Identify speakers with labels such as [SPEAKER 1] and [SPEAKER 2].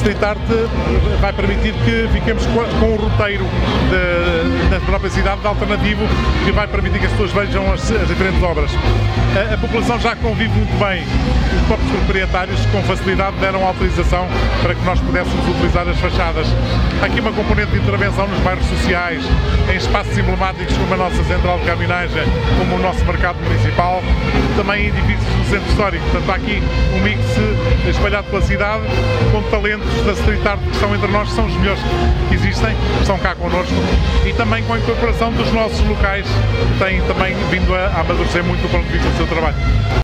[SPEAKER 1] street art vai permitir que fiquemos com um roteiro da própria cidade de alternativo, que vai permitir que as pessoas vejam as diferentes obras. A população já convive muito bem. Os próprios proprietários com facilidade deram autorização para que nós pudéssemos utilizar as fachadas. Há aqui uma componente de intervenção nos bairros sociais, em espaços emblemáticos como a nossa central de caminhagem, como o nosso mercado municipal, também em edifícios do centro histórico. Portanto, há aqui um mix espalhado pela cidade, com talentos da street art que estão entre nós, que são os melhores que existem, que estão cá connosco, e também com a incorporação dos nossos locais, que têm também vindo a amadurecer muito do ponto de vista do seu trabalho.